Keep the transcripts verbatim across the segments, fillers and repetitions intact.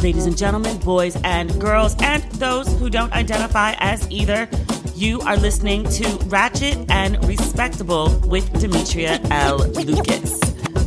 Ladies and gentlemen, boys and girls, and those who don't identify as either, you are listening to Ratchet and Respectable with Demetria L. Lucas.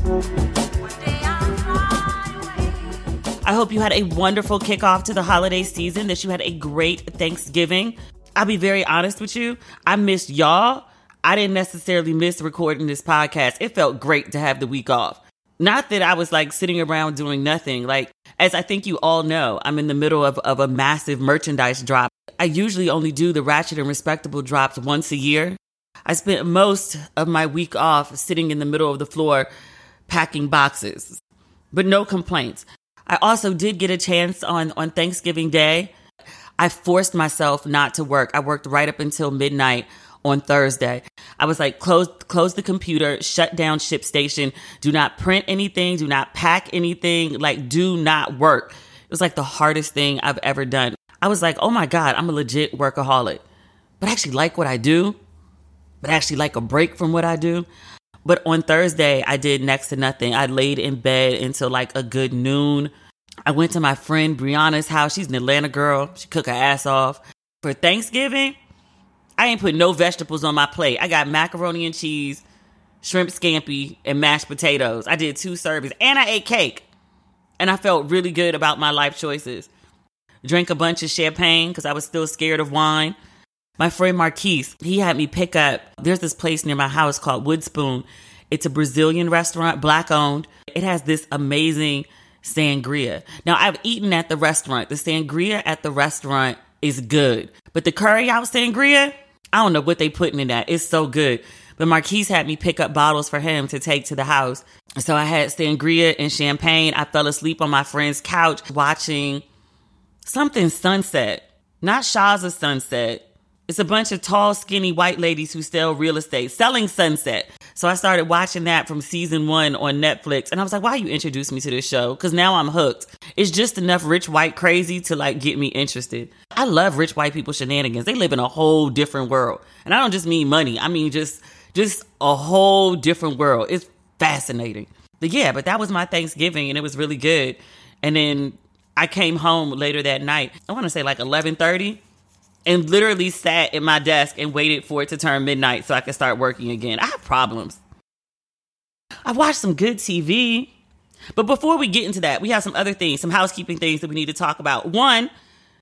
I hope you had a wonderful kickoff to the holiday season, that you had a great Thanksgiving. I'll be very honest with you. I missed y'all. I didn't necessarily miss recording this podcast. It felt great to have the week off. Not that I was like sitting around doing nothing. Like, as I think you all know, I'm in the middle of, of a massive merchandise drop. I usually only do the Ratchet and Respectable drops once a year. I spent most of my week off sitting in the middle of the floor packing boxes, but no complaints. I also did get a chance on, on Thanksgiving Day. I forced myself not to work. I worked right up until midnight on Thursday. I was like, close, close the computer, shut down ShipStation, do not print anything, do not pack anything, like do not work. It was like the hardest thing I've ever done. I was like, oh my God, I'm a legit workaholic, but I actually like what I do, but I actually like a break from what I do. But on Thursday, I did next to nothing. I laid in bed until like a good noon. I went to my friend Brianna's house. She's an Atlanta girl. She cooked her ass off. For Thanksgiving, I ain't put no vegetables on my plate. I got macaroni and cheese, shrimp scampi, and mashed potatoes. I did two servings, and I ate cake. And I felt really good about my life choices. Drank a bunch of champagne because I was still scared of wine. My friend Marquise, he had me pick up, there's this place near my house called Woodspoon. It's a Brazilian restaurant, Black owned. It has this amazing sangria. Now, I've eaten at the restaurant. The sangria at the restaurant is good. But the curry out sangria, I don't know what they putting in that. It's so good. But Marquise had me pick up bottles for him to take to the house. So I had sangria and champagne. I fell asleep on my friend's couch watching something sunset. Not Shaw's Sunset. It's a bunch of tall, skinny white ladies who sell real estate, selling Sunset. So I started watching that from season one on Netflix. And I was like, why you introduced me to this show? Because now I'm hooked. It's just enough rich white crazy to like get me interested. I love rich white people shenanigans. They live in a whole different world. And I don't just mean money. I mean just, just a whole different world. It's fascinating. But yeah, but that was my Thanksgiving and it was really good. And then I came home later that night. I want to say like eleven thirty. And literally sat at my desk and waited for it to turn midnight so I could start working again. I have problems. I watched some good T V. But before we get into that, we have some other things, some housekeeping things that we need to talk about. One,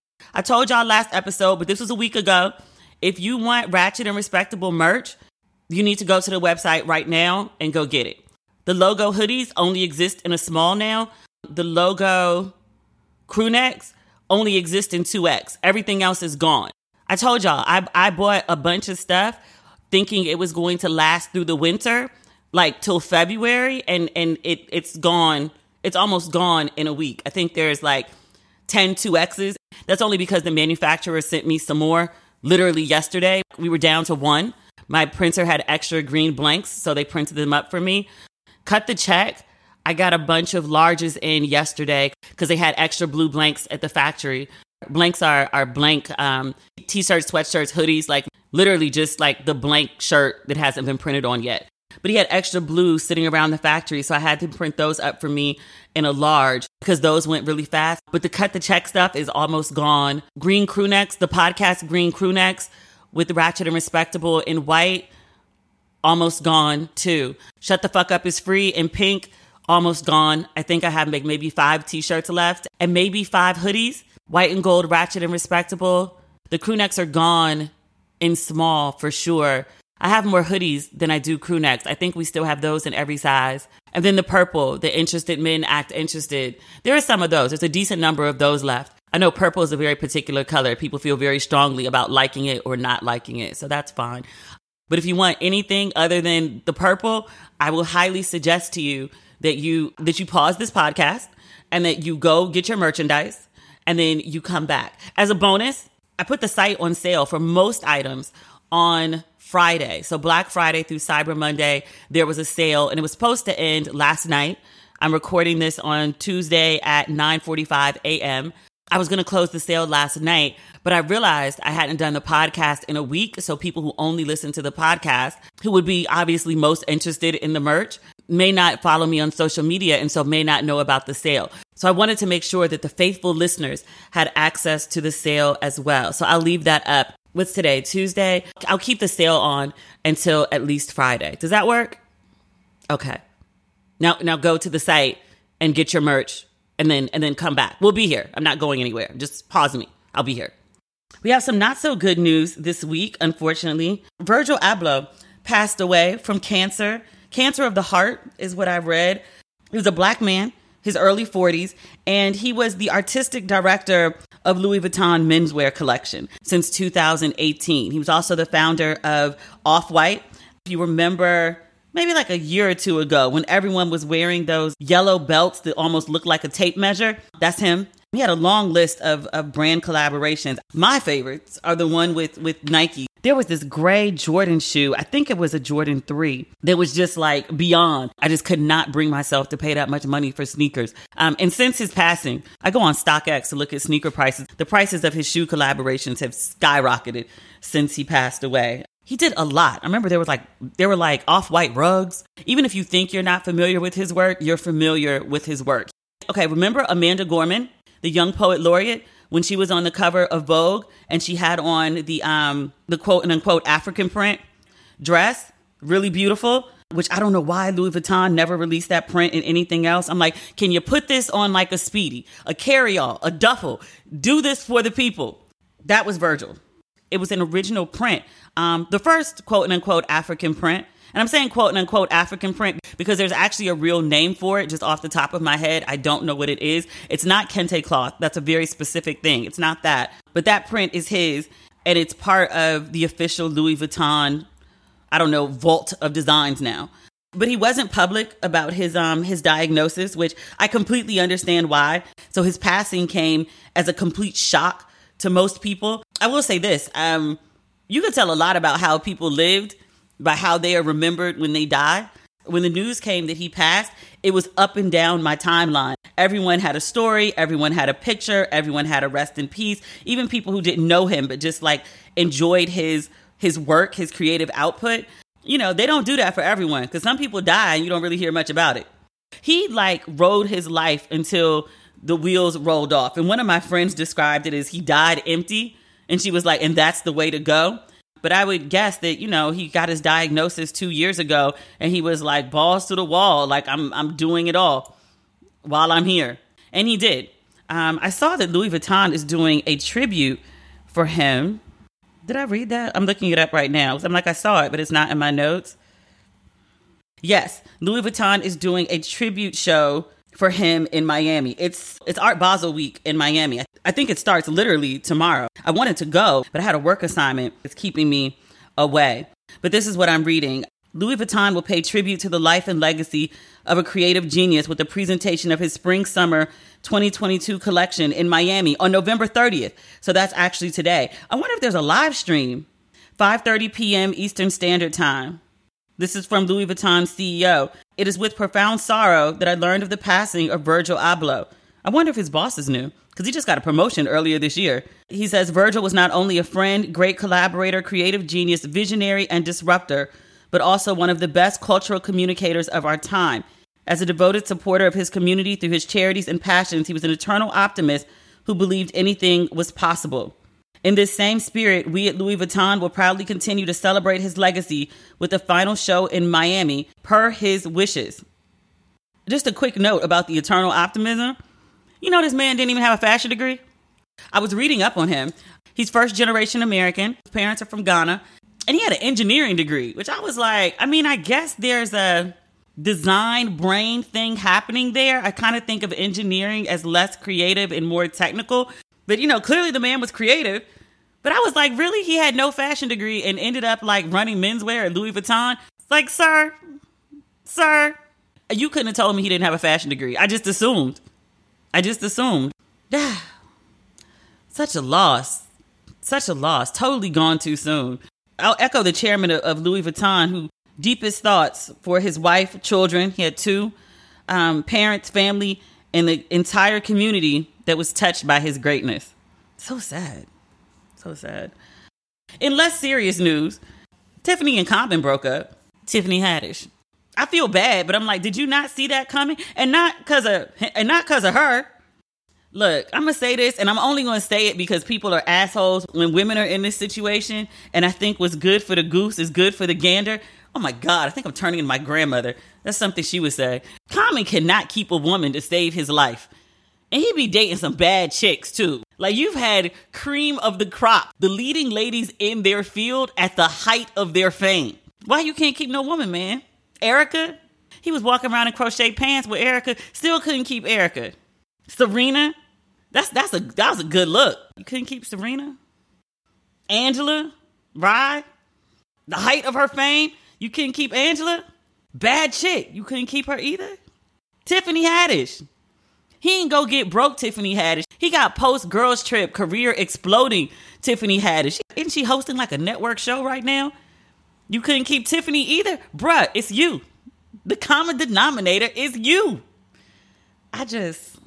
I told y'all last episode, but this was a week ago. If you want Ratchet and Respectable merch, you need to go to the website right now and go get it. The logo hoodies only exist in a small now. The logo crew necks only exist in two X. Everything else is gone. I told y'all, I, I bought a bunch of stuff thinking it was going to last through the winter, like till February, and, and it, it's gone. It's almost gone in a week. I think there's like ten two X's. That's only because the manufacturer sent me some more literally yesterday. We were down to one. My printer had extra green blanks, so they printed them up for me. Cut the check. I got a bunch of larges in yesterday because they had extra blue blanks at the factory. Blanks are, are blank um, t-shirts, sweatshirts, hoodies, like literally just like the blank shirt that hasn't been printed on yet. But he had extra blue sitting around the factory, so I had to print those up for me in a large because those went really fast. But the cut the check stuff is almost gone. Green crew necks, the podcast green crew necks with Ratchet and Respectable in white, almost gone too. Shut the Fuck Up is free in pink. Almost gone. I think I have like maybe five t-shirts left and maybe five hoodies. White and gold, Ratchet and Respectable. The crew necks are gone in small for sure. I have more hoodies than I do crew necks. I think we still have those in every size. And then the purple, the Interested Men Act Interested. There are some of those. There's a decent number of those left. I know purple is a very particular color. People feel very strongly about liking it or not liking it. So that's fine. But if you want anything other than the purple, I will highly suggest to you that you that you pause this podcast and that you go get your merchandise and then you come back. As a bonus, I put the site on sale for most items on Friday. So Black Friday through Cyber Monday, there was a sale and it was supposed to end last night. I'm recording this on Tuesday at nine forty-five a.m. I was going to close the sale last night, but I realized I hadn't done the podcast in a week. So people who only listen to the podcast, who would be obviously most interested in the merch, may not follow me on social media and so may not know about the sale. So I wanted to make sure that the faithful listeners had access to the sale as well. So I'll leave that up. What's today? Tuesday? I'll keep the sale on until at least Friday. Does that work? Okay. Now now go to the site and get your merch and then and then come back. We'll be here. I'm not going anywhere. Just pause me. I'll be here. We have some not so good news this week, unfortunately. Virgil Abloh passed away from cancer. Cancer of the heart is what I read. He was a black man, his early forties, and he was the artistic director of Louis Vuitton menswear collection since two thousand eighteen. He was also the founder of Off-White. If you remember, maybe like a year or two ago, when everyone was wearing those yellow belts that almost looked like a tape measure, that's him. He had a long list of, of brand collaborations. My favorites are the one with, with Nike. There was this gray Jordan shoe. I think it was a Jordan three that was just like beyond. I just could not bring myself to pay that much money for sneakers. Um, and since his passing, I go on StockX to look at sneaker prices. The prices of his shoe collaborations have skyrocketed since he passed away. He did a lot. I remember there was like there were like Off-White rugs. Even if you think you're not familiar with his work, you're familiar with his work. Okay, remember Amanda Gorman, the young poet laureate, when she was on the cover of Vogue and she had on the um the quote and unquote African print dress, really beautiful, which I don't know why Louis Vuitton never released that print in anything else. I'm like, can you put this on like a Speedy, a carry-all, a duffel? Do this for the people. That was Virgil. It was an original print. Um, the first quote and unquote African print. And I'm saying quote and unquote African print because there's actually a real name for it just off the top of my head. I don't know what it is. It's not kente cloth. That's a very specific thing. It's not that. But that print is his and it's part of the official Louis Vuitton, I don't know, vault of designs now. But he wasn't public about his um his diagnosis, which I completely understand why. So his passing came as a complete shock to most people. I will say this. Um, you could tell a lot about how people lived by how they are remembered when they die. When the news came that he passed, it was up and down my timeline. Everyone had a story. Everyone had a picture. Everyone had a rest in peace. Even people who didn't know him, but just like enjoyed his his work, his creative output. You know, they don't do that for everyone because some people die and you don't really hear much about it. He like rode his life until the wheels rolled off. And one of my friends described it as he died empty. And she was like, and that's the way to go. But I would guess that, you know, he got his diagnosis two years ago and he was like balls to the wall. Like I'm I'm doing it all while I'm here. And he did. Um, I saw that Louis Vuitton is doing a tribute for him. Did I read that? I'm looking it up right now. I'm like, I saw it, but it's not in my notes. Yes, Louis Vuitton is doing a tribute show for him in Miami. It's it's Art Basel week in Miami. I think it starts literally tomorrow. I wanted to go, but I had a work assignment. It's keeping me away. But this is what I'm reading. Louis Vuitton will pay tribute to the life and legacy of a creative genius with the presentation of his Spring-Summer twenty twenty-two collection in Miami on November thirtieth. So that's actually today. I wonder if there's a live stream, five thirty p.m. Eastern Standard Time. This is from Louis Vuitton's C E O. It is with profound sorrow that I learned of the passing of Virgil Abloh. I wonder if his bosses knew, because he just got a promotion earlier this year. He says Virgil was not only a friend, great collaborator, creative genius, visionary, and disruptor, but also one of the best cultural communicators of our time. As a devoted supporter of his community through his charities and passions, he was an eternal optimist who believed anything was possible. In this same spirit, we at Louis Vuitton will proudly continue to celebrate his legacy with the final show in Miami, per his wishes. Just a quick note about the eternal optimism. You know, this man didn't even have a fashion degree. I was reading up on him. He's first generation American. His parents are from Ghana. And he had an engineering degree, which I was like, I mean, I guess there's a design brain thing happening there. I kind of think of engineering as less creative and more technical. But, you know, clearly the man was creative. But I was like, really? He had no fashion degree and ended up like running menswear at Louis Vuitton? It's like, sir, sir, you couldn't have told me he didn't have a fashion degree. I just assumed. I just assumed. Such a loss. Such a loss. Totally gone too soon. I'll echo the chairman of, of Louis Vuitton, who deepest thoughts for his wife, children. He had two um, parents, family, and the entire community that was touched by his greatness. So sad. So sad. In less serious news, Tiffany and Common broke up. Tiffany Haddish. I feel bad, but I'm like, did you not see that coming? And not because of and not because of her. Look, I'm gonna say this, and I'm only gonna say it because people are assholes when women are in this situation. And I think what's good for the goose is good for the gander. Oh my God, I think I'm turning into my grandmother. That's something she would say. Common cannot keep a woman to save his life. And he be dating some bad chicks too. Like, you've had cream of the crop, the leading ladies in their field at the height of their fame. Why you can't keep no woman, man? Erica, he was walking around in crochet pants with Erica, still couldn't keep Erica. Serena, that's that's a that was a good look. You couldn't keep Serena. Angela, Rye, the height of her fame, you couldn't keep Angela. Bad chick, you couldn't keep her either. Tiffany Haddish, he ain't go get broke Tiffany Haddish. He got post girls trip, career exploding Tiffany Haddish. Isn't she hosting like a network show right now? You couldn't keep Tiffany either? Bruh, it's you. The common denominator is you. I just,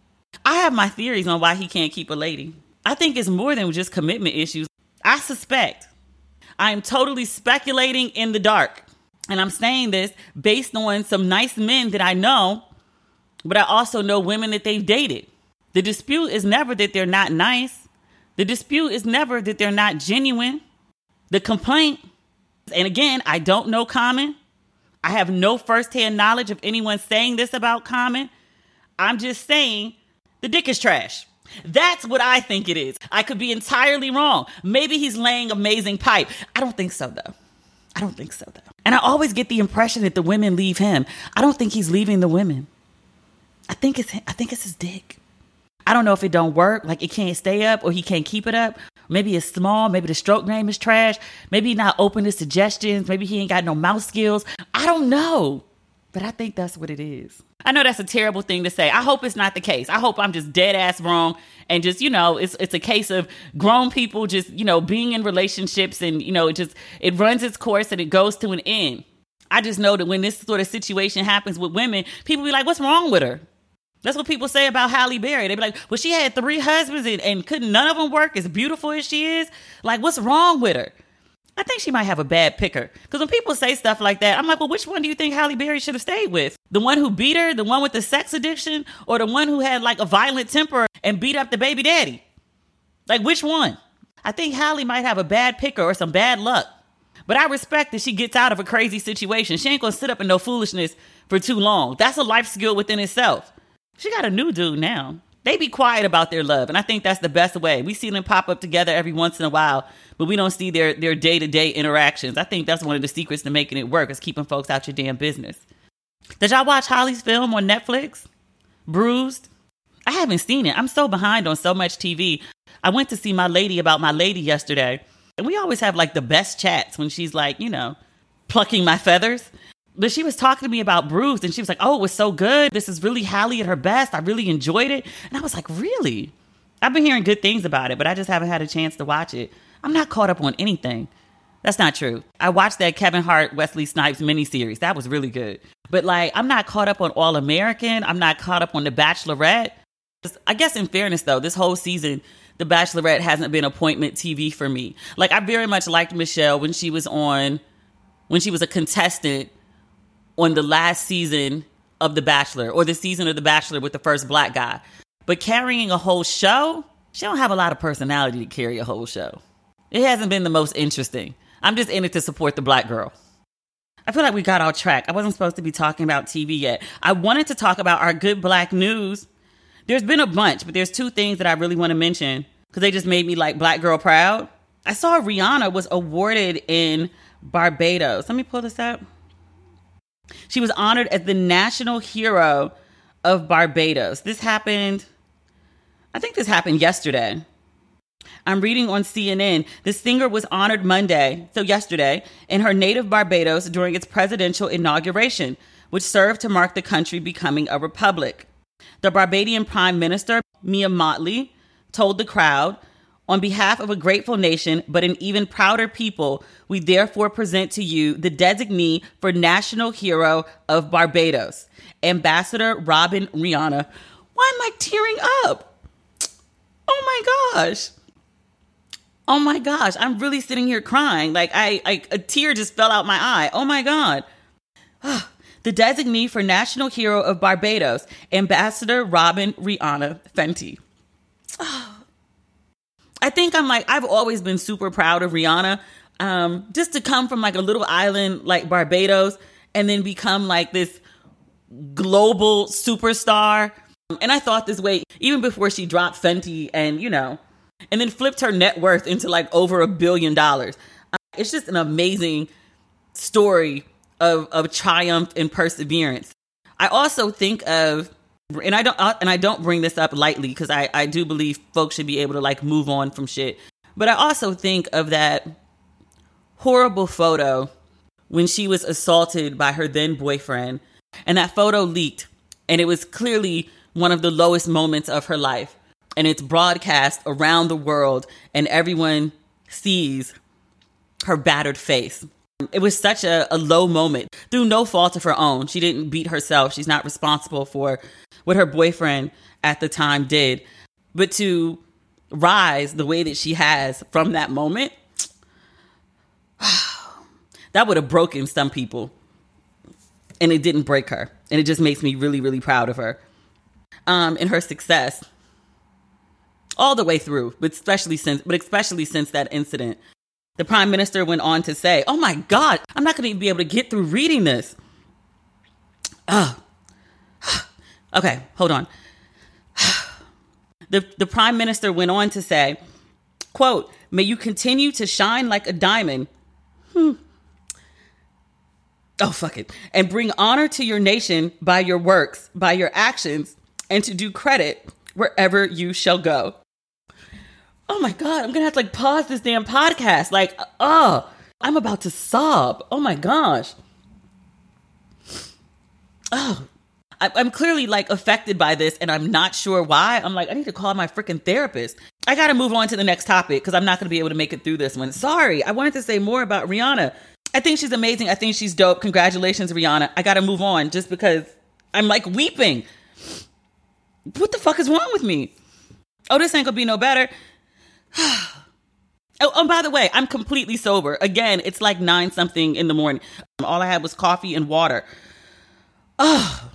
I have my theories on why he can't keep a lady. I think it's more than just commitment issues. I suspect. I am totally speculating in the dark. And I'm saying this based on some nice men that I know, but I also know women that they've dated. The dispute is never that they're not nice. The dispute is never that they're not genuine. The complaint, and again, I don't know Common. I have no firsthand knowledge of anyone saying this about Common. I'm just saying the dick is trash. That's what I think it is. I could be entirely wrong. Maybe he's laying amazing pipe. I don't think so, though. I don't think so, though. And I always get the impression that the women leave him. I don't think he's leaving the women. I think it's I think it's his dick. I don't know if it don't work, like it can't stay up or he can't keep it up. Maybe it's small. Maybe the stroke game is trash. Maybe he's not open to suggestions. Maybe he ain't got no mouth skills. I don't know. But I think that's what it is. I know that's a terrible thing to say. I hope it's not the case. I hope I'm just dead ass wrong. And just, you know, it's it's a case of grown people just, you know, being in relationships and, you know, it just, it runs its course and it goes to an end. I just know that when this sort of situation happens with women, people be like, what's wrong with her? That's what people say about Halle Berry. They be like, well, she had three husbands and, and couldn't none of them work as beautiful as she is. Like, what's wrong with her? I think she might have a bad picker. Because when people say stuff like that, I'm like, well, which one do you think Halle Berry should have stayed with? The one who beat her, the one with the sex addiction, or the one who had like a violent temper and beat up the baby daddy? Like, which one? I think Halle might have a bad picker or some bad luck. But I respect that she gets out of a crazy situation. She ain't going to sit up in no foolishness for too long. That's a life skill within itself. She got a new dude now. They be quiet about their love, and I think that's the best way. We see them pop up together every once in a while, but we don't see their, their day-to-day interactions. I think that's one of the secrets to making it work, is keeping folks out your damn business. Did y'all watch Holly's film on Netflix? Bruised? I haven't seen it. I'm so behind on so much T V. I went to see my lady about my lady yesterday, and we always have like the best chats when she's like, you know, plucking my feathers. But she was talking to me about Bruised, and she was like, oh, it was so good. This is really Halle at her best. I really enjoyed it. And I was like, really? I've been hearing good things about it, but I just haven't had a chance to watch it. I'm not caught up on anything. That's not true. I watched that Kevin Hart, Wesley Snipes miniseries. That was really good. But like, I'm not caught up on All American. I'm not caught up on The Bachelorette. I guess in fairness, though, this whole season, The Bachelorette hasn't been appointment T V for me. Like, I very much liked Michelle when she was on, when she was a contestant on the last season of The Bachelor, or the season of The Bachelor with the first black guy. But carrying a whole show, she don't have a lot of personality to carry a whole show. It hasn't been the most interesting. I'm just in it to support the black girl. I feel like we got off track. I wasn't supposed to be talking about T V yet. I wanted to talk about our good black news. There's been a bunch, but there's two things that I really want to mention because they just made me like black girl proud. I saw Rihanna was awarded in Barbados. Let me pull this up. She was honored as the national hero of Barbados. This happened, I think this happened yesterday. I'm reading on C N N. The singer was honored Monday, so yesterday, in her native Barbados during its presidential inauguration, which served to mark the country becoming a republic. The Barbadian Prime Minister, Mia Mottley, told the crowd, on behalf of a grateful nation, but an even prouder people, we therefore present to you the designee for National Hero of Barbados, Ambassador Robin Rihanna. Why am I tearing up? Oh my gosh. Oh my gosh. I'm really sitting here crying. Like I, I a tear just fell out my eye. Oh my God. the designee for National Hero of Barbados, Ambassador Robin Rihanna Fenty. Oh. I think I'm like, I've always been super proud of Rihanna. Um, just to come from like a little island like Barbados and then become like this global superstar. And I thought this way even before she dropped Fenty and, you know, and then flipped her net worth into like over a billion dollars. Uh, it's just an amazing story of, of triumph and perseverance. I also think of, and I don't, and I don't bring this up lightly because I, I do believe folks should be able to like move on from shit. But I also think of that horrible photo when she was assaulted by her then boyfriend, and that photo leaked, and it was clearly one of the lowest moments of her life. And it's broadcast around the world and everyone sees her battered face. It was such a, a low moment through no fault of her own. She didn't beat herself. She's not responsible for what her boyfriend at the time did. But to rise the way that she has from that moment, that would have broken some people. And it didn't break her. And it just makes me really, really proud of her. Um, and her success all the way through, but especially since, but especially since that incident. The prime minister went on to say, oh my God, I'm not going to even be able to get through reading this. Oh. Okay, hold on. The, the prime minister went on to say, quote, may you continue to shine like a diamond. Hmm. Oh, fuck it. And bring honor to your nation by your works, by your actions, and to do credit wherever you shall go. Oh my God, I'm going to have to like pause this damn podcast. Like, oh, I'm about to sob. Oh my gosh. Oh, I, I'm clearly like affected by this and I'm not sure why. I'm like, I need to call my freaking therapist. I got to move on to the next topic because I'm not going to be able to make it through this one. Sorry. I wanted to say more about Rihanna. I think she's amazing. I think she's dope. Congratulations, Rihanna. I got to move on just because I'm like weeping. What the fuck is wrong with me? Oh, this ain't gonna be no better. oh, oh, by the way, I'm completely sober. Again, it's like nine something in the morning. All I had was coffee and water. Oh.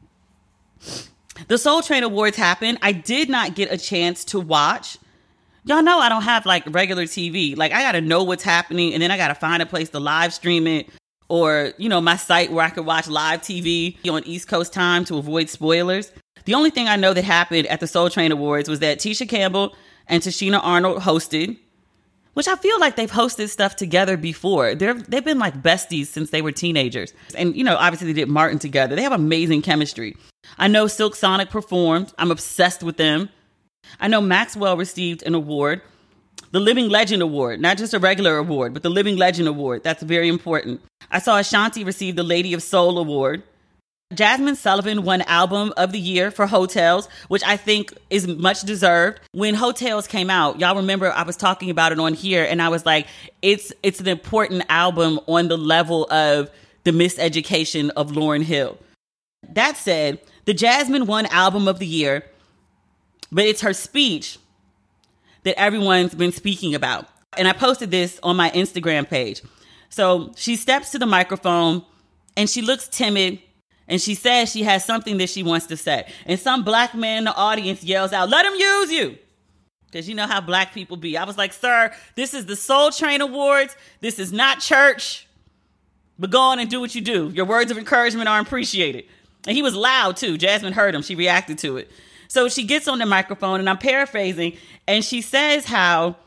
The Soul Train Awards happened. I did not get a chance to watch. Y'all know I don't have like regular T V. Like I gotta know what's happening and then I gotta find a place to live stream it or, you know, my site where I could watch live T V on East Coast time to avoid spoilers. The only thing I know that happened at the Soul Train Awards was that Tisha Campbell and Tashina Arnold hosted, which I feel like they've hosted stuff together before. They're, they've been like besties since they were teenagers. And, you know, obviously they did Martin together. They have amazing chemistry. I know Silk Sonic performed. I'm obsessed with them. I know Maxwell received an award, the Living Legend Award, not just a regular award, but the Living Legend Award. That's very important. I saw Ashanti receive the Lady of Soul Award. Jasmine Sullivan won Album of the Year for Hotels, which I think is much deserved. When Hotels came out, y'all remember I was talking about it on here and I was like, it's it's an important album on the level of The Miseducation of Lauryn Hill. That said, the Jasmine won Album of the Year, but it's her speech that everyone's been speaking about. And I posted this on my Instagram page. So she steps to the microphone and she looks timid. And she says she has something that she wants to say. And some black man in the audience yells out, let him use you. Because you know how black people be. I was like, sir, this is the Soul Train Awards. This is not church. But go on and do what you do. Your words of encouragement are appreciated. And he was loud too. Jasmine heard him. She reacted to it. So she gets on the microphone and I'm paraphrasing. And she says how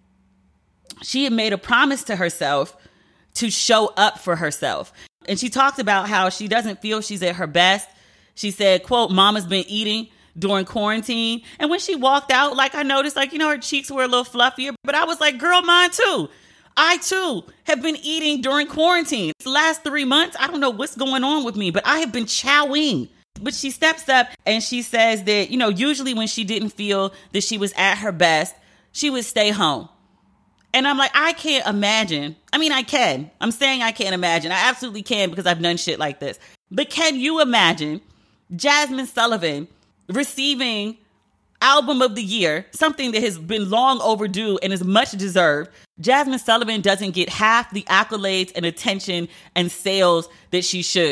she had made a promise to herself to show up for herself. And she talked about how she doesn't feel she's at her best. She said, quote, mama's been eating during quarantine. And when she walked out, like I noticed, like, you know, her cheeks were a little fluffier. But I was like, girl, mine too. I too have been eating during quarantine. The last three months, I don't know what's going on with me, but I have been chowing. But she steps up and she says that, you know, usually when she didn't feel that she was at her best, she would stay home. And I'm like, I can't imagine. I mean, I can. I'm saying I can't imagine. I absolutely can because I've done shit like this. But can you imagine Jasmine Sullivan receiving Album of the Year, something that has been long overdue and is much deserved? Jasmine Sullivan doesn't get half the accolades and attention and sales that she should.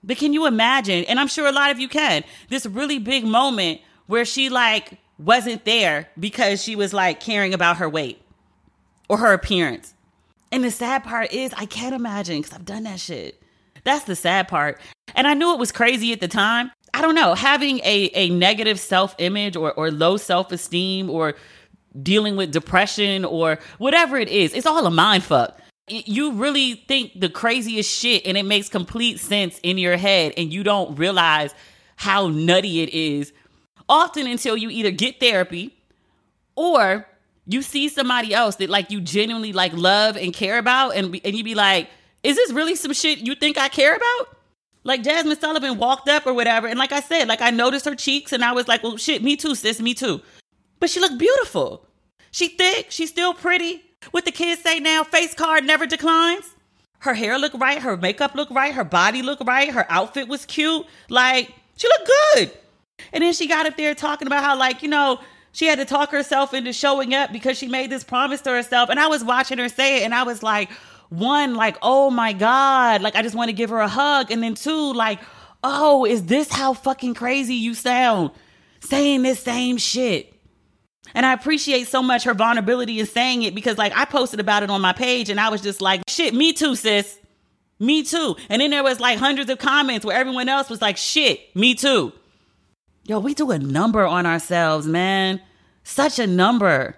But can you imagine, and I'm sure a lot of you can, this really big moment where she like wasn't there because she was like caring about her weight or her appearance. And the sad part is I can't imagine because I've done that shit. That's the sad part. And I knew it was crazy at the time. I don't know, having a, a negative self-image or, or low self-esteem or dealing with depression or whatever it is, it's all a mind fuck. You really think the craziest shit and it makes complete sense in your head and you don't realize how nutty it is often until you either get therapy or you see somebody else that like you genuinely like love and care about and, and you be like, is this really some shit you think I care about? Like Jazmine Sullivan walked up or whatever. And like I said, like I noticed her cheeks and I was like, well, shit, me too, sis, me too. But she looked beautiful. She thick. She's still pretty. What the kids say now, face card never declines. Her hair looked right. Her makeup looked right. Her body looked right. Her outfit was cute. Like, she looked good. And then she got up there talking about how, like, you know, she had to talk herself into showing up because she made this promise to herself. And I was watching her say it and I was like, one, like, oh my God, like, I just want to give her a hug. And then two, like, oh, is this how fucking crazy you sound saying this same shit? And I appreciate so much her vulnerability in saying it because like I posted about it on my page and I was just like, shit, me too, sis. Me too. And then there was like hundreds of comments where everyone else was like, shit, me too. Yo, we do a number on ourselves, man. Such a number.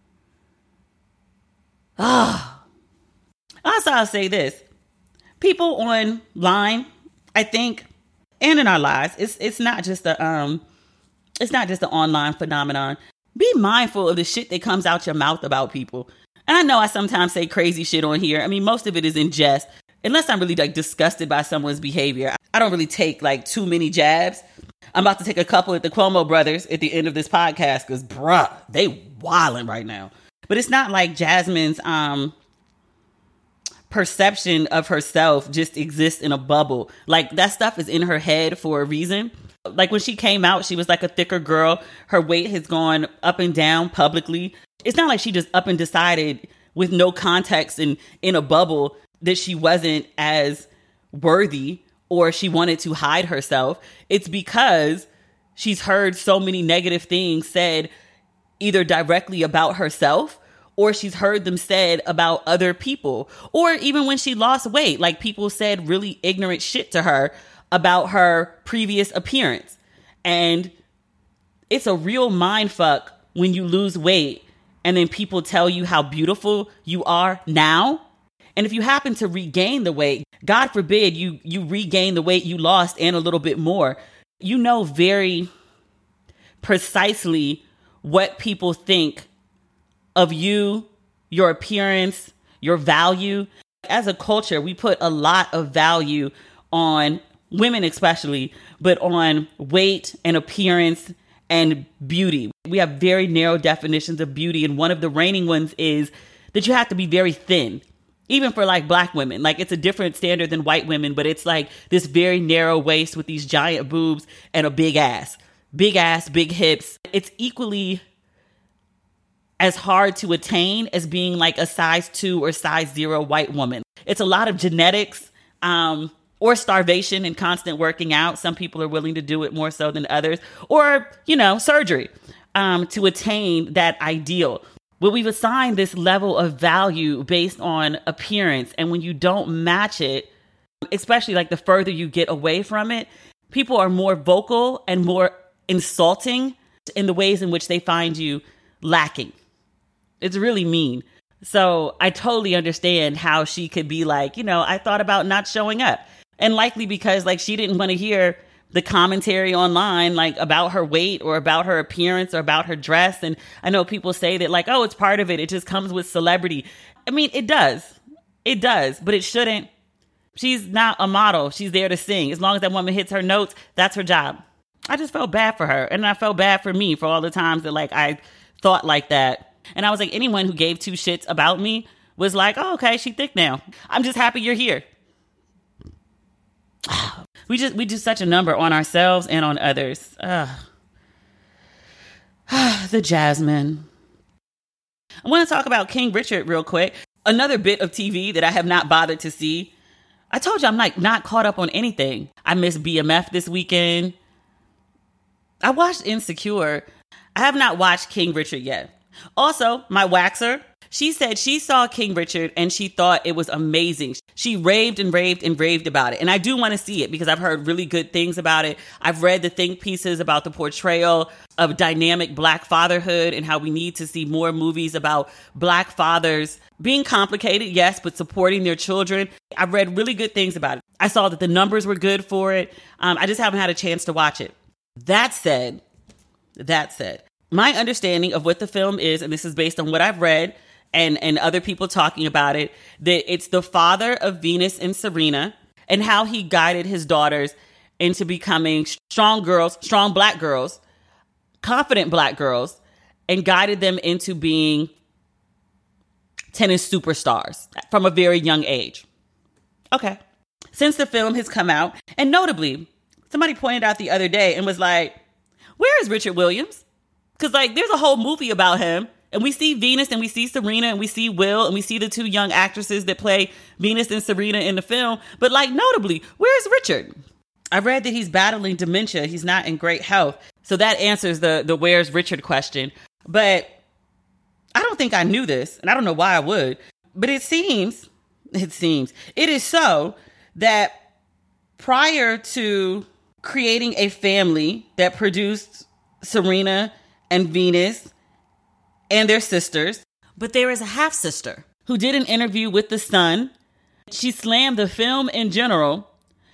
Ah. Also, I'll say this. People online, I think, and in our lives, it's it's not just a um, it's not just an online phenomenon. Be mindful of the shit that comes out your mouth about people. And I know I sometimes say crazy shit on here. I mean, most of it is in jest. Unless I'm really like disgusted by someone's behavior. I don't really take like too many jabs. I'm about to take a couple at the Cuomo brothers at the end of this podcast because bruh, they wildin' right now. But it's not like Jazmine's um perception of herself just exists in a bubble. Like that stuff is in her head for a reason. Like when she came out, she was like a thicker girl. Her weight has gone up and down publicly. It's not like she just up and decided with no context and in a bubble that she wasn't as worthy or she wanted to hide herself. It's because she's heard so many negative things said either directly about herself or she's heard them said about other people. Or even when she lost weight, like people said really ignorant shit to her about her previous appearance. And it's a real mind fuck when you lose weight and then people tell you how beautiful you are now. And if you happen to regain the weight, God forbid you you regain the weight you lost and a little bit more, you know very precisely what people think of you, your appearance, your value. As a culture, we put a lot of value on women especially, but on weight and appearance and beauty. We have very narrow definitions of beauty. And one of the reigning ones is that you have to be very thin, even for like black women. Like it's a different standard than white women, but it's like this very narrow waist with these giant boobs and a big ass, big ass, big hips. It's equally as hard to attain as being like a size two or size zero white woman. It's a lot of genetics, um, or starvation and constant working out. Some people are willing to do it more so than others, or, you know, surgery um, to attain that ideal. Well, we've assigned this level of value based on appearance. And when you don't match it, especially like the further you get away from it, people are more vocal and more insulting in the ways in which they find you lacking. It's really mean. So I totally understand how she could be like, you know, I thought about not showing up. And likely because like she didn't want to hear the commentary online, like about her weight or about her appearance or about her dress. And I know people say that like, oh, it's part of it. It just comes with celebrity. I mean, it does. It does, but it shouldn't. She's not a model. She's there to sing. As long as that woman hits her notes, that's her job. I just felt bad for her. And I felt bad for me for all the times that like I thought like that. And I was like, anyone who gave two shits about me was like, oh, okay, she thick now. I'm just happy you're here. We just we do such a number on ourselves and on others. Ugh. The Jazmine. I want to talk about King Richard real quick. Another bit of T V that I have not bothered to see. I told you I'm like not caught up on anything. I missed B M F this weekend. I watched Insecure. I have not watched King Richard yet. Also, my waxer, she said she saw King Richard and she thought it was amazing. She raved and raved and raved about it. And I do want to see it because I've heard really good things about it. I've read the think pieces about the portrayal of dynamic Black fatherhood and how we need to see more movies about Black fathers being complicated, yes, but supporting their children. I've read really good things about it. I saw that the numbers were good for it. Um, I just haven't had a chance to watch it. That said, that said, my understanding of what the film is, and this is based on what I've read and, and other people talking about it, that it's the father of Venus and Serena and how he guided his daughters into becoming strong girls, strong Black girls, confident Black girls, and guided them into being tennis superstars from a very young age. Okay. Since the film has come out, and notably, somebody pointed out the other day and was like, where is Richard Williams? Because, like, there's a whole movie about him, and we see Venus, and we see Serena, and we see Will, and we see the two young actresses that play Venus and Serena in the film. But, like, notably, where's Richard? I read that he's battling dementia. He's not in great health. So that answers the, the where's Richard question. But I don't think I knew this, and I don't know why I would. But it seems, it seems, it is so that prior to creating a family that produced Serena and Venus and their sisters, but there is a half sister who did an interview with The Sun. She slammed the film in general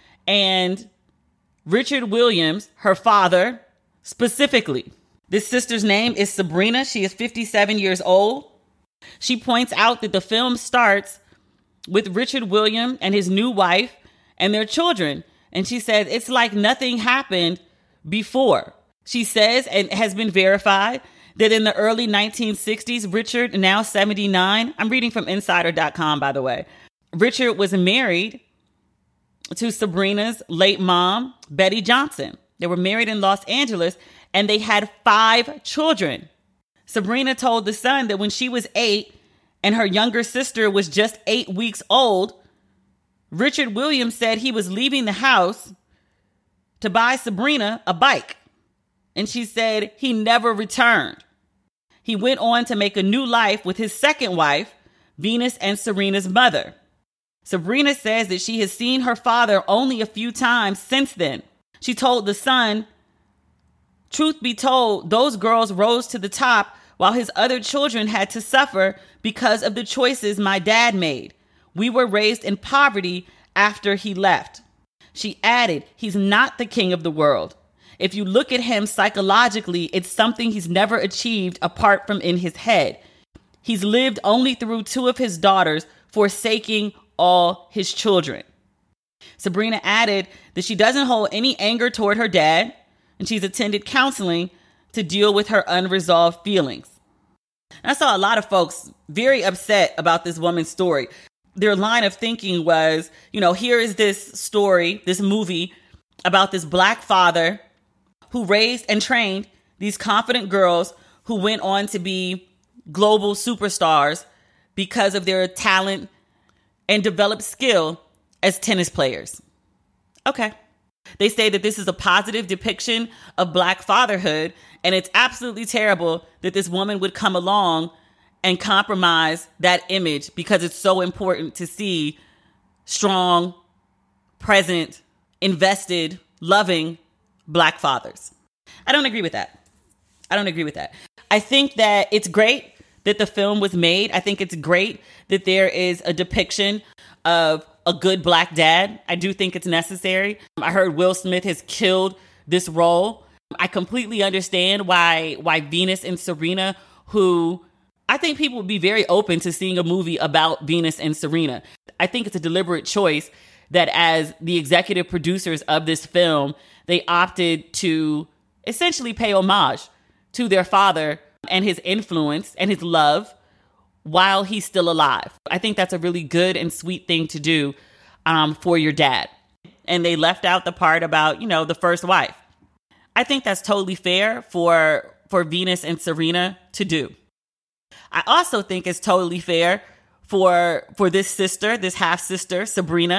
and Richard Williams, her father, specifically. This sister's name is Sabrina. She is fifty-seven years old. She points out that the film starts with Richard Williams and his new wife and their children. And she says it's like nothing happened before. She says, and has been verified, that in the early nineteen sixties, Richard, now seventy-nine, I'm reading from insider dot com, by the way, Richard was married to Sabrina's late mom, Betty Johnson. They were married in Los Angeles, and they had five children. Sabrina told The Sun that when she was eight and her younger sister was just eight weeks old, Richard Williams said he was leaving the house to buy Sabrina a bike. And she said he never returned. He went on to make a new life with his second wife, Venus and Serena's mother. Sabrina says that she has seen her father only a few times since then. She told The Sun, truth be told, those girls rose to the top while his other children had to suffer because of the choices my dad made. We were raised in poverty after he left. She added, he's not the king of the world. If you look at him psychologically, it's something he's never achieved apart from in his head. He's lived only through two of his daughters, forsaking all his children. Sabrina added that she doesn't hold any anger toward her dad, and she's attended counseling to deal with her unresolved feelings. I saw a lot of folks very upset about this woman's story. Their line of thinking was, you know, here is this story, this movie about this Black father who raised and trained these confident girls who went on to be global superstars because of their talent and developed skill as tennis players. Okay. They say that this is a positive depiction of Black fatherhood, and it's absolutely terrible that this woman would come along and compromise that image because it's so important to see strong, present, invested, loving Black fathers. I don't agree with that. I don't agree with that. I think that it's great that the film was made. I think it's great that there is a depiction of a good Black dad. I do think it's necessary. I heard Will Smith has killed this role. I completely understand why why Venus and Serena, who I think people would be very open to seeing a movie about Venus and Serena. I think it's a deliberate choice that as the executive producers of this film, they opted to essentially pay homage to their father and his influence and his love while he's still alive. I think that's a really good and sweet thing to do um, for your dad. And they left out the part about, you know, the first wife. I think that's totally fair for, for Venus and Serena to do. I also think it's totally fair for, for this sister, this half sister, Sabrina,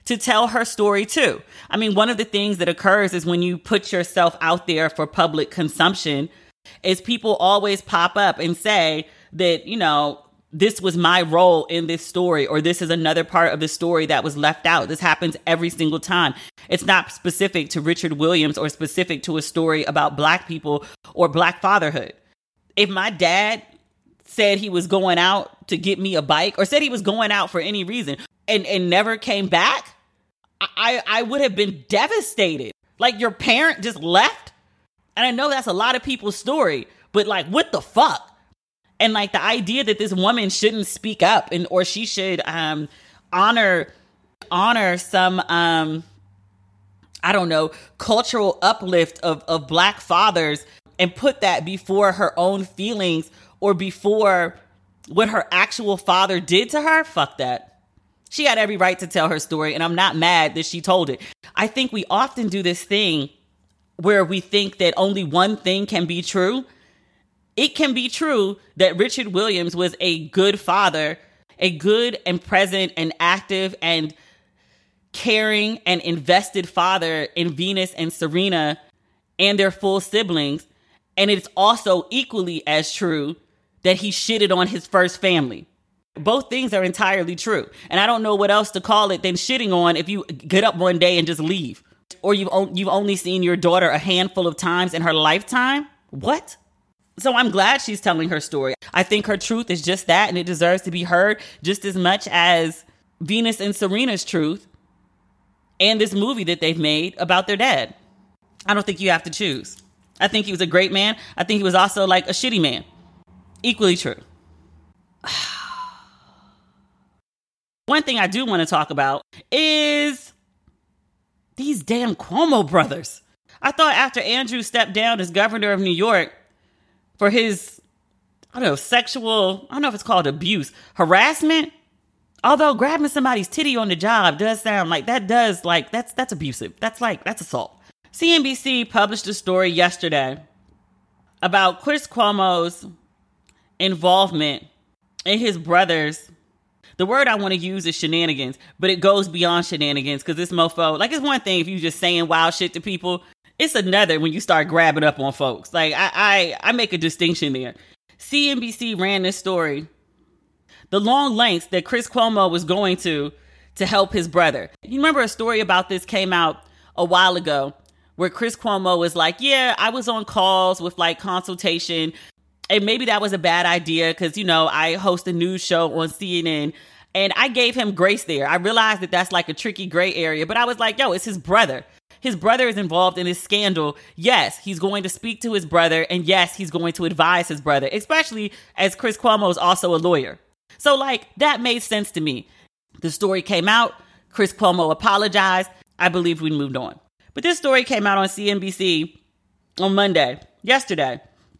to tell her story too. I mean, one of the things that occurs is when you put yourself out there for public consumption is people always pop up and say that, you know, this was my role in this story, or this is another part of the story that was left out. This happens every single time. It's not specific to Richard Williams or specific to a story about Black people or Black fatherhood. If my dad said he was going out to get me a bike, or said he was going out for any reason and, and never came back, I, I would have been devastated. Like, your parent just left? And I know that's a lot of people's story, but like, what the fuck? And like the idea that this woman shouldn't speak up and or she should um, honor honor some, um, I don't know, cultural uplift of, of Black fathers and put that before her own feelings or before what her actual father did to her. Fuck that. She had every right to tell her story, and I'm not mad that she told it. I think we often do this thing where we think that only one thing can be true. It can be true that Richard Williams was a good father, a good and present and active and caring and invested father in Venus and Serena and their full siblings. And it's also equally as true that he shitted on his first family. Both things are entirely true. And I don't know what else to call it than shitting on if you get up one day and just leave. Or you've, o- you've only seen your daughter a handful of times in her lifetime. What? So I'm glad she's telling her story. I think her truth is just that, and it deserves to be heard just as much as Venus and Serena's truth and this movie that they've made about their dad. I don't think you have to choose. I think he was a great man. I think he was also like a shitty man. Equally true. One thing I do want to talk about is these damn Cuomo brothers. I thought after Andrew stepped down as governor of New York for his, I don't know, sexual, I don't know if it's called abuse, harassment. Although grabbing somebody's titty on the job does sound like, that does like, that's that's abusive. That's like, that's assault. C N B C published a story yesterday about Chris Cuomo's involvement in his brother's, the word I want to use is shenanigans, but it goes beyond shenanigans because this mofo, like, it's one thing if you just saying wild shit to people. It's another when you start grabbing up on folks. Like, I, I, I make a distinction there. C N B C ran this story. The long lengths that Chris Cuomo was going to to help his brother. You remember a story about this came out a while ago where Chris Cuomo was like, yeah, I was on calls with like consultation. And maybe that was a bad idea because, you know, I host a news show on C N N. And I gave him grace there. I realized that that's like a tricky gray area. But I was like, yo, it's his brother. His brother is involved in this scandal. Yes, he's going to speak to his brother. And yes, he's going to advise his brother, especially as Chris Cuomo is also a lawyer. So like that made sense to me. The story came out. Chris Cuomo apologized. I believe we moved on. But this story came out on C N B C on Monday, yesterday.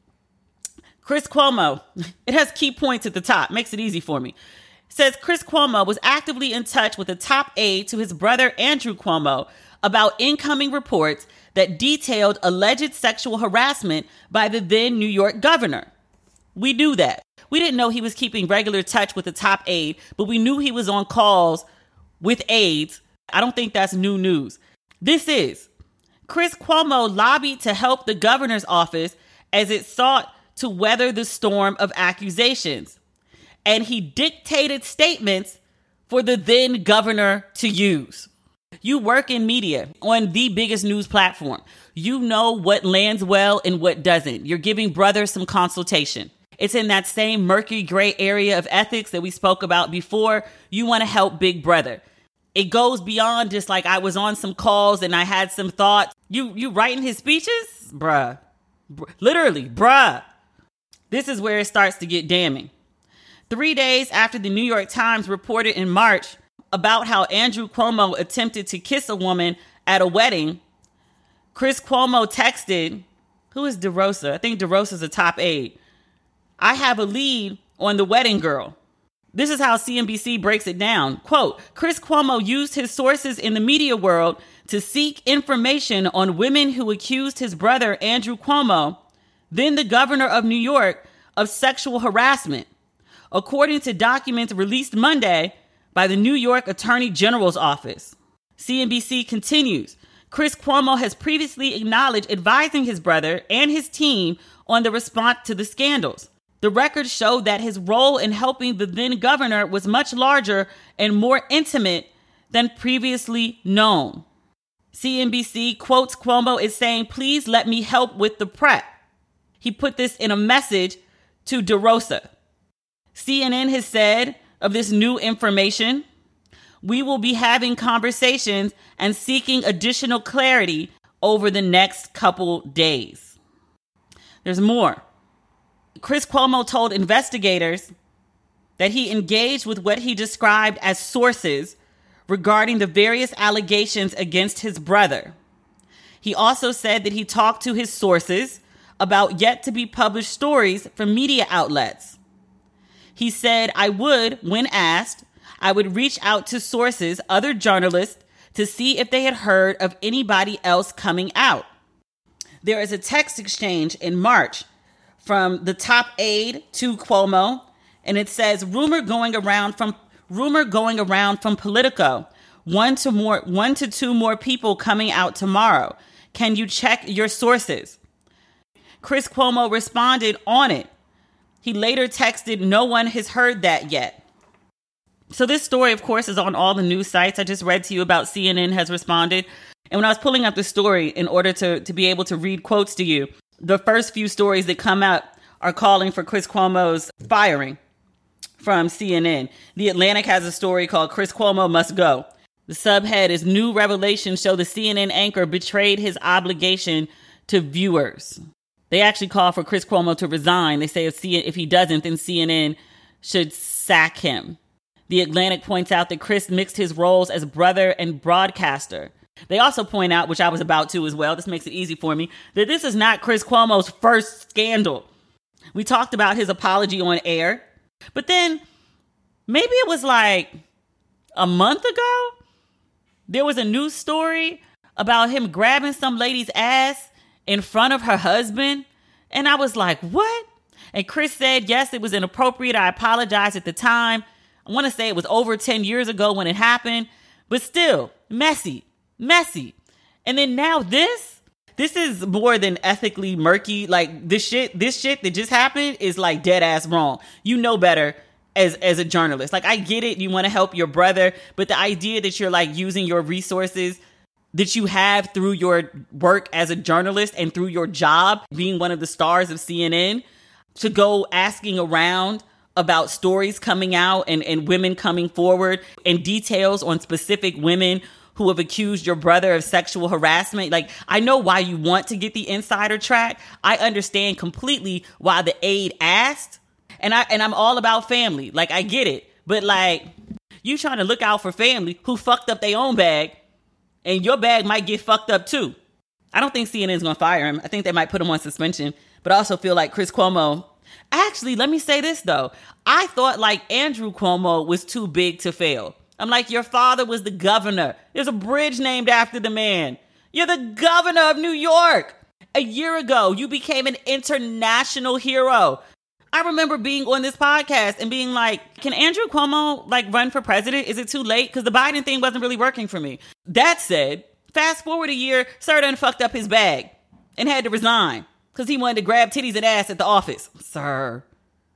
Chris Cuomo, it has key points at the top, makes it easy for me. It says Chris Cuomo was actively in touch with a top aide to his brother Andrew Cuomo about incoming reports that detailed alleged sexual harassment by the then New York governor. We knew that. We didn't know he was keeping regular touch with the top aide, but we knew he was on calls with aides. I don't think that's new news. This is Chris Cuomo lobbied to help the governor's office as it sought to weather the storm of accusations. And he dictated statements for the then governor to use. You work in media on the biggest news platform. You know what lands well and what doesn't. You're giving brothers some consultation. It's in that same murky gray area of ethics that we spoke about before. You want to help Big Brother. It goes beyond just like I was on some calls and I had some thoughts. You you writing his speeches? Bruh. Br- literally, bruh. This is where it starts to get damning. Three days after the New York Times reported in March about how Andrew Cuomo attempted to kiss a woman at a wedding, Chris Cuomo texted, who is DeRosa? I think DeRosa's a top aide. I have a lead on the wedding girl. This is how C N B C breaks it down. Quote, Chris Cuomo used his sources in the media world to seek information on women who accused his brother, Andrew Cuomo, then the governor of New York, of sexual harassment, according to documents released Monday by the New York Attorney General's office. C N B C continues. Chris Cuomo has previously acknowledged advising his brother and his team on the response to the scandals. The records show that his role in helping the then governor was much larger and more intimate than previously known. C N B C quotes Cuomo as saying, "Please let me help with the prep." He put this in a message to DeRosa. C N N has said of this new information, "We will be having conversations and seeking additional clarity over the next couple days." There's more. Chris Cuomo told investigators that he engaged with what he described as sources regarding the various allegations against his brother. He also said that he talked to his sources about yet to be published stories from media outlets. He said, "I would, when asked, I would reach out to sources, other journalists, to see if they had heard of anybody else coming out." There is a text exchange in March from the top aide to Cuomo, and it says, rumor going around from rumor going around from Politico. One to more one to two more people coming out tomorrow. Can you check your sources? Chris Cuomo responded on it. He later texted, "No one has heard that yet." So this story, of course, is on all the news sites. I just read to you about C N N has responded. And when I was pulling up the story in order to, to be able to read quotes to you, the first few stories that come out are calling for Chris Cuomo's firing from C N N. The Atlantic has a story called "Chris Cuomo Must Go." The subhead is "New Revelations Show the C N N Anchor Betrayed His Obligation to Viewers." They actually call for Chris Cuomo to resign. They say if, C- if he doesn't, then C N N should sack him. The Atlantic points out that Chris mixed his roles as brother and broadcaster. They also point out, which I was about to as well, this makes it easy for me, that this is not Chris Cuomo's first scandal. We talked about his apology on air, but then maybe it was like a month ago, there was a news story about him grabbing some lady's ass in front of her husband. And I was like, what? And Chris said, yes, it was inappropriate. I apologized at the time. I want to say it was over ten years ago when it happened, but still messy. Messy. And then now this, this is more than ethically murky. Like this shit, this shit that just happened is like dead ass wrong. You know better as, as a journalist. Like I get it. You want to help your brother, but the idea that you're like using your resources that you have through your work as a journalist and through your job being one of the stars of C N N to go asking around about stories coming out and, and women coming forward and details on specific women who have accused your brother of sexual harassment. Like, I know why you want to get the insider track. I understand completely why the aide asked. And I and I'm all about family. Like, I get it. But like, you trying to look out for family who fucked up their own bag, and your bag might get fucked up too. I don't think C N N is going to fire him. I think they might put him on suspension. But I also feel like Chris Cuomo, actually, let me say this though. I thought like Andrew Cuomo was too big to fail. I'm like, your father was the governor. There's a bridge named after the man. You're the governor of New York. A year ago, you became an international hero. I remember being on this podcast and being like, can Andrew Cuomo like run for president? Is it too late? Because the Biden thing wasn't really working for me. That said, fast forward a year, Sir done fucked up his bag and had to resign because he wanted to grab titties and ass at the office. Sir.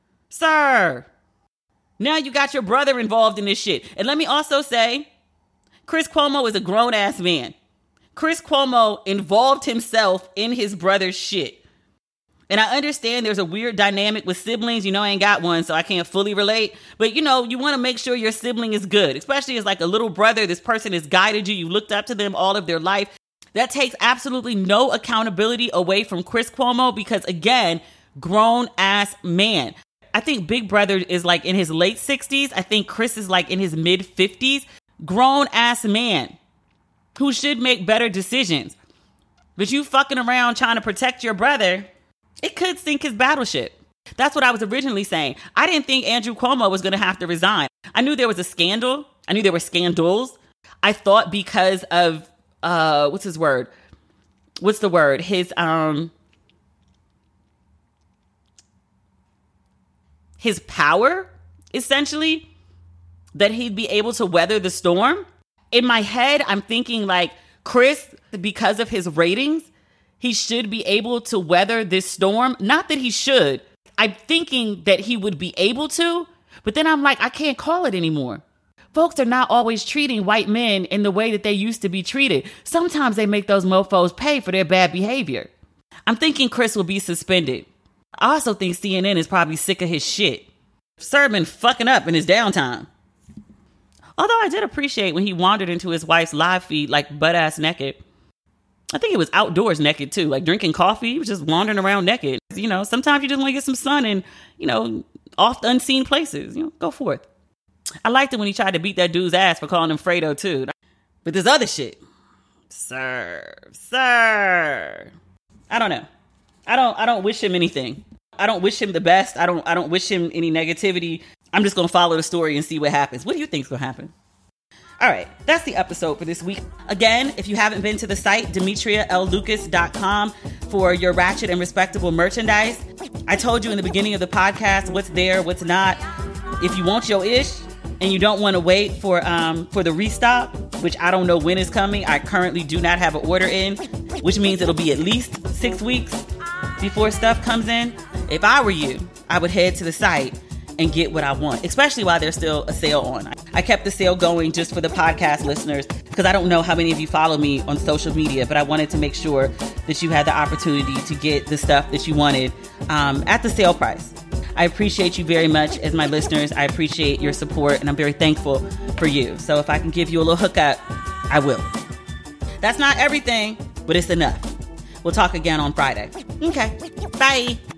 Sir. Now you got your brother involved in this shit. And let me also say, Chris Cuomo is a grown-ass man. Chris Cuomo involved himself in his brother's shit. And I understand there's a weird dynamic with siblings. You know, I ain't got one, so I can't fully relate. But, you know, you want to make sure your sibling is good, especially as like a little brother. This person has guided you. You looked up to them all of their life. That takes absolutely no accountability away from Chris Cuomo because, again, grown-ass man. I think Big Brother is like in his late sixties. I think Chris is like in his mid fifties. Grown ass man who should make better decisions. But you fucking around trying to protect your brother, it could sink his battleship. That's what I was originally saying. I didn't think Andrew Cuomo was going to have to resign. I knew there was a scandal. I knew there were scandals. I thought because of, uh, what's his word? What's the word? His, um... his power, essentially, that he'd be able to weather the storm. In my head, I'm thinking like Chris, because of his ratings, he should be able to weather this storm. Not that he should. I'm thinking that he would be able to, but then I'm like, I can't call it anymore. Folks are not always treating white men in the way that they used to be treated. Sometimes they make those mofos pay for their bad behavior. I'm thinking Chris will be suspended. I also think C N N is probably sick of his shit. Sir been fucking up in his downtime. Although I did appreciate when he wandered into his wife's live feed like butt-ass naked. I think it was outdoors naked too, like drinking coffee. He was just wandering around naked. You know, sometimes you just want to get some sun in, you know, off unseen places. You know, go forth. I liked it when he tried to beat that dude's ass for calling him Fredo too. But this other shit, sir, sir. I don't know. I don't. I don't wish him anything. I don't wish him the best. I don't. I don't wish him any negativity. I'm just gonna follow the story and see what happens. What do you think's gonna happen? All right, that's the episode for this week. Again, if you haven't been to the site, demetria l lucas dot com for your ratchet and respectable merchandise. I told you in the beginning of the podcast what's there, what's not. If you want your ish and you don't want to wait for um for the restock, which I don't know when is coming. I currently do not have an order in, which means it'll be at least six weeks before stuff comes in. If I were you, I would head to the site and get what I want, especially while there's still a sale on. I kept the sale going just for the podcast listeners because I don't know how many of you follow me on social media, but I wanted to make sure that you had the opportunity to get the stuff that you wanted um, at the sale price. I appreciate you very much as my listeners. I appreciate your support, and I'm very thankful for you. So if I can give you a little hookup, I will. That's not everything, but it's enough. We'll talk again on Friday. Okay, bye.